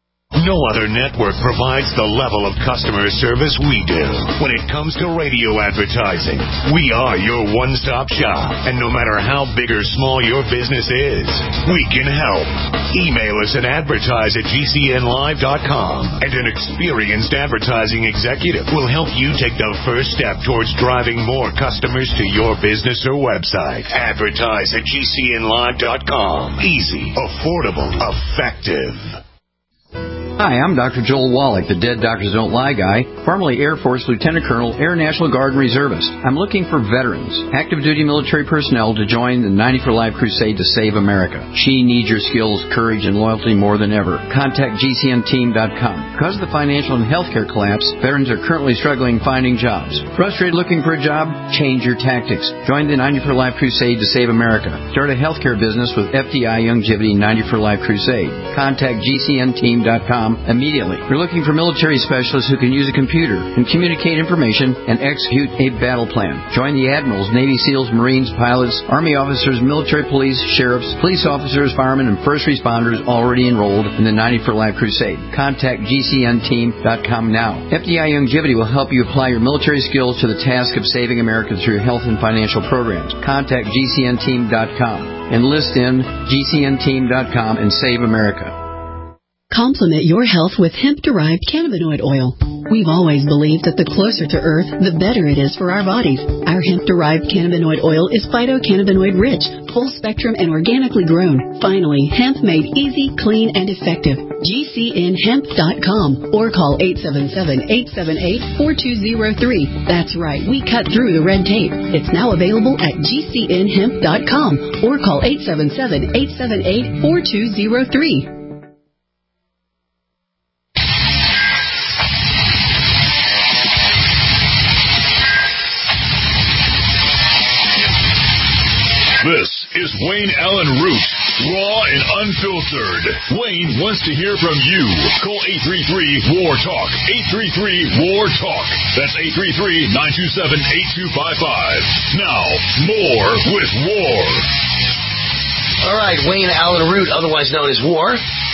No other network provides the level of customer service we do. When it comes to radio advertising, we are your one-stop shop. And no matter how big or small your business is, we can help. Email us at advertise at G C N live dot com, and an experienced advertising executive will help you take the first step towards driving more customers to your business or website. Advertise at G C N live dot com. Easy, affordable, effective. Hi, I'm Doctor Joel Wallach, the Dead Doctors Don't Lie guy, formerly Air Force Lieutenant Colonel, Air National Guard and Reservist. I'm looking for veterans, active duty military personnel to join the ninety for Life crusade to save America. She needs your skills, courage, and loyalty more than ever. Contact G C N team dot com. Because of the financial and healthcare collapse, veterans are currently struggling finding jobs. Frustrated looking for a job? Change your tactics. Join the ninety for Life crusade to save America. Start a healthcare business with F D I Youngevity ninety for Life crusade. Contact G C N team dot com immediately. We're looking for military specialists who can use a computer and communicate information and execute a battle plan. Join the admirals, Navy SEALs, Marines, pilots, Army officers, military police, sheriffs, police officers, firemen, and first responders already enrolled in the ninety for Life crusade. Contact G C N team dot com now. F D I Youngevity will help you apply your military skills to the task of saving America through health and financial programs. Contact G C N team dot com. Enlist in G C N team dot com and save America. Complement your health with hemp-derived cannabinoid oil. We've always believed that the closer to Earth, the better it is for our bodies. Our hemp-derived cannabinoid oil is phytocannabinoid-rich, full-spectrum, and organically grown. Finally, hemp made easy, clean, and effective. G C N hemp dot com or call eight seven seven, eight seven eight, four two zero three. That's right, we cut through the red tape. It's now available at G C N hemp dot com or call eight seven seven, eight seven eight, four two zero three. This is Wayne Allen Root, raw and unfiltered. Wayne wants to hear from you. Call eight three three, W A R, TALK. eight three three, W A R, TALK. That's eight three three, nine two seven, eight two five five. Now, more with W A R. All right, Wayne Allen Root, otherwise known as W A R.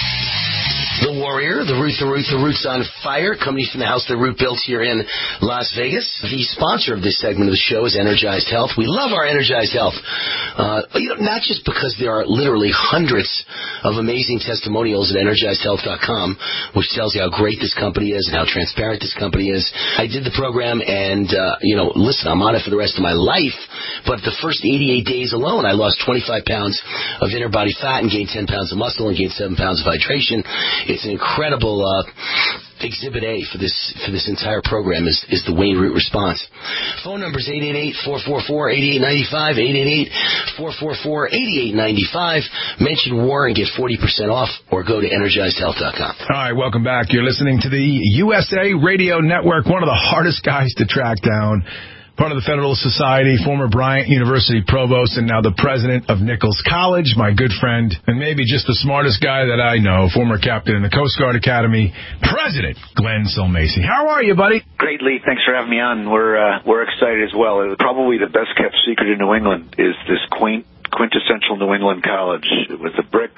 The Warrior, the Root, the Root, the Root's on Fire, coming from the house that Root built here in Las Vegas. The sponsor of this segment of the show is Energized Health. We love our Energized Health. Uh, you know, not just because there are literally hundreds of amazing testimonials at energized health dot com, which tells you how great this company is and how transparent this company is. I did the program and, uh, you know, listen, I'm on it for the rest of my life, but the first eighty-eight days alone, I lost twenty-five pounds of inner body fat and gained ten pounds of muscle and gained seven pounds of hydration. It's an incredible uh, exhibit A for this for this entire program is, is the Wayne Root response. Phone number is eight eight eight, four four four, eight eight nine five, eight eight eight, four four four, eight eight nine five. Mention W A R and get forty percent off or go to energized health dot com. All right, welcome back. You're listening to the U S A Radio Network, one of the hardest guys to track down. Part of the Federalist Society, former Bryant University provost, and now the president of Nichols College, my good friend, and maybe just the smartest guy that I know, former captain in the Coast Guard Academy, President Glenn Sulmacy. How are you, buddy? Great, Lee. Thanks for having me on. We're uh, we're excited as well. Probably the best kept secret in New England is this quaint, quintessential New England college with the bricks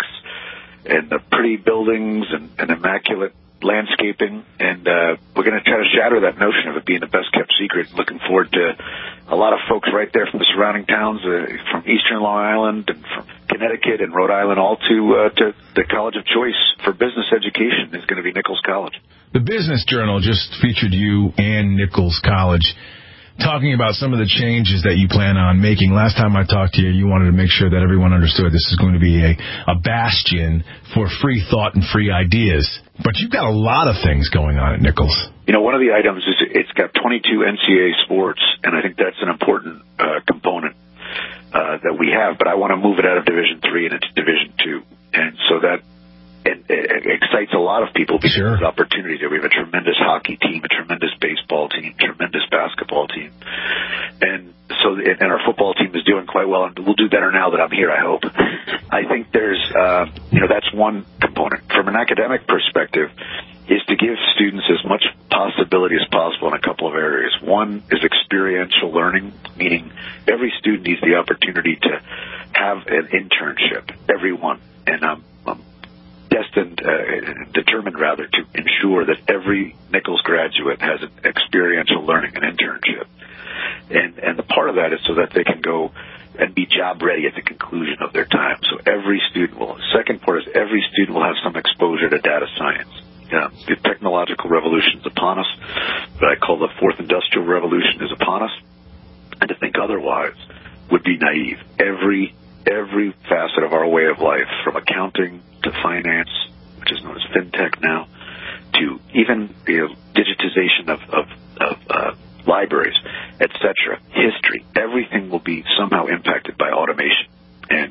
and the pretty buildings and, and immaculate landscaping, and uh, we're going to try to shatter that notion of it being the best kept secret. Looking forward to a lot of folks right there from the surrounding towns, uh, from eastern Long Island and from Connecticut and Rhode Island, all to uh, to the college of choice for business education is going to be Nichols College. The Business Journal just featured you and Nichols College talking about some of the changes that you plan on making. Last time I talked to you, you wanted to make sure that everyone understood this is going to be a, a bastion for free thought and free ideas. But you've got a lot of things going on at Nichols. You know, one of the items is it's got twenty-two N C A A sports, and I think that's an important uh, component uh, that we have. But I want to move it out of Division three and into Division two, and so that it, it excites a lot of people because sure. there's opportunity there. We have a tremendous hockey team, a tremendous baseball team, tremendous basketball team, and so and our football team is doing quite well, and we'll do better now that I'm here, I hope. I think there's, uh, you know, that's one component. From an academic perspective, is to give students as much possibility as possible in a couple of areas. One is experiential learning, meaning every student needs the opportunity to have an internship, everyone. And I'm, I'm destined, uh, determined rather, to ensure that every Nichols graduate has an experiential learning and internship. And, and the part of that is so that they can go and be job ready at the conclusion of their time. So every student will, the second part is every student will have some exposure to data science. Yeah, the technological revolution is upon us. What I call the fourth industrial revolution is upon us. And to think otherwise would be naive. Every every facet of our way of life, from accounting to finance, which is known as fintech now, to even you know, digitization of, of, of uh, libraries, et cetera, history, everything will be somehow impacted by automation. And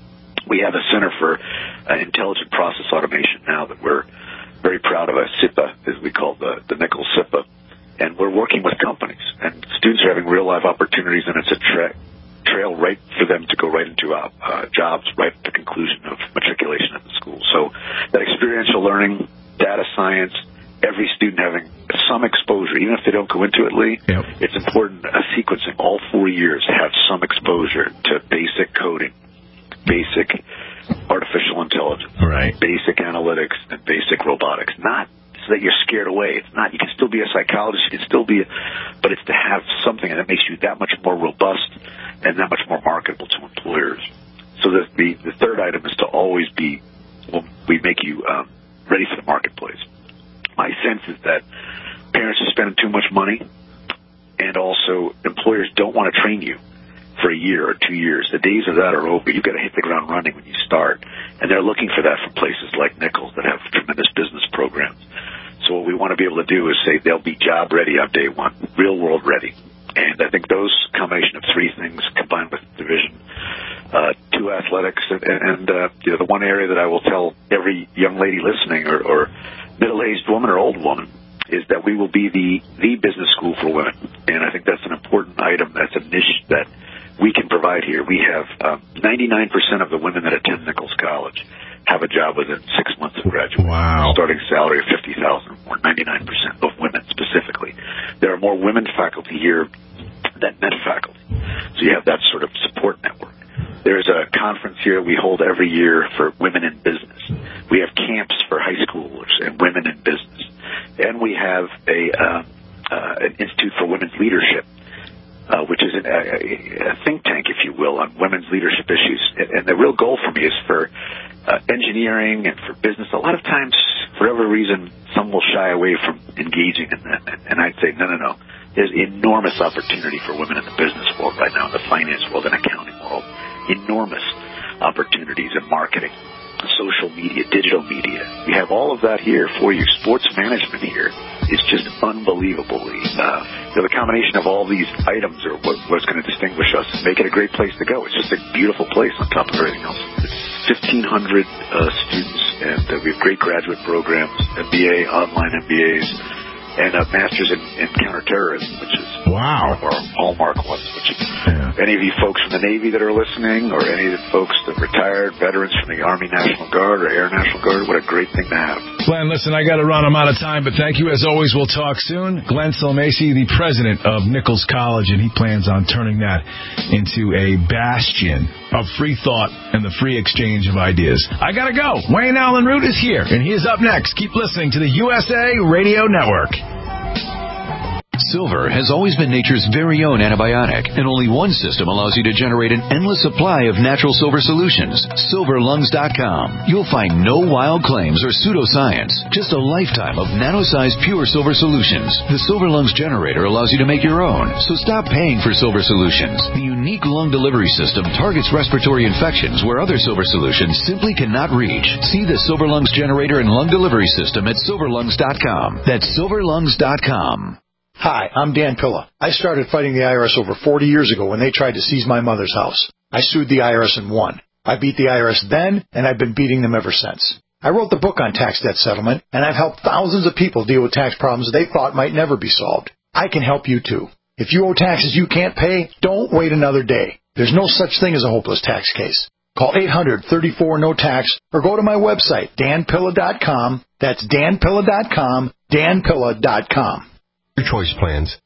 we have a Center for uh, Intelligent Process Automation now that we're very proud of, a S I P A, as we call the, the Nichols S I P A. And we're working with companies, and students are having real-life opportunities, and it's a tra- trail right for them to go right into uh, uh, jobs right at the conclusion of matriculation at the school. So that experiential learning, data science, every student having some exposure, even if they don't go into it, Lee, yep. It's important, uh, sequencing all four years, have some exposure to basic coding, basic artificial intelligence, right. basic analytics, and basic robotics. Not so that you're scared away. It's not. You can still be a psychologist. You can still be, a, but it's to have something that makes you that much more robust and that much more marketable to employers. So the the, the third item is to always be, well, we make you um, ready for the marketplace. My sense is that parents are spending too much money, and also employers don't want to train you for a year or two years. The days of that are over. You've got to hit the ground running when you start. And they're looking for that from places like Nichols that have tremendous business programs. So what we want to be able to do is say they'll be job ready on day one, real world ready. And I think those combination of three things combined with division uh, two athletics and, and uh, you know, the one area that I will tell every young lady listening or, or middle-aged woman or old woman is that we will be the, the business school for women. And I think that's an important item. That's a niche that we can provide here. We have um, ninety-nine percent of the women that attend Nichols College have a job within six months of graduation. Wow. Starting salary of fifty thousand dollars or more, ninety-nine percent of women specifically. There are more women faculty here than men faculty. So you have that sort of support network. There's a conference here we hold every year for women in business. We have camps for high schoolers and women in business. And we have a uh, uh, an Institute for Women's Leadership, Uh, which is a, a think tank, if you will, on women's leadership issues. And, and the real goal for me is for uh, engineering and for business. A lot of times, for whatever reason, some will shy away from engaging in that. And I'd say, no, no, no. There's enormous opportunity for women in the business world right now, in the finance world and accounting world. Enormous opportunities in marketing, social media, digital media. We have all of that here for you. Sports management here is just unbelievably. Uh, you know, the combination of all these items are what, what's going to distinguish us and make it a great place to go. It's just a beautiful place on top of everything else. It's fifteen hundred uh, students, and uh, we have great graduate programs, M B A, online M B As, and a master's in, in counterterrorism, which is wow. one of our hallmark ones. Which is, yeah. Any of you folks from the Navy that are listening, or any of the folks that retired, veterans from the Army National Guard or Air National Guard, what a great thing to have. Glenn, listen, I got to run. I'm out of time, but thank you as always. We'll talk soon. Glenn Salmacy, the president of Nichols College, and he plans on turning that into a bastion of free thought and the free exchange of ideas. I got to go. Wayne Allen Root is here, and he is up next. Keep listening to the U S A Radio Network. Silver has always been nature's very own antibiotic, and only one system allows you to generate an endless supply of natural silver solutions. silver lungs dot com. You'll find no wild claims or pseudoscience, just a lifetime of nano-sized pure silver solutions. The Silver Lungs generator allows you to make your own, so stop paying for silver solutions. The unique lung delivery system targets respiratory infections where other silver solutions simply cannot reach. See the Silver Lungs generator and lung delivery system at silver lungs dot com. That's silver lungs dot com. Hi, I'm Dan Pilla. I started fighting the I R S over forty years ago when they tried to seize my mother's house. I sued the I R S and won. I beat the I R S then, and I've been beating them ever since. I wrote the book on tax debt settlement, and I've helped thousands of people deal with tax problems they thought might never be solved. I can help you too. If you owe taxes you can't pay, don't wait another day. There's no such thing as a hopeless tax case. Call eight hundred, thirty-four, no tax or go to my website, dan pilla dot com. That's dan pilla dot com, dan pilla dot com. Your choice plans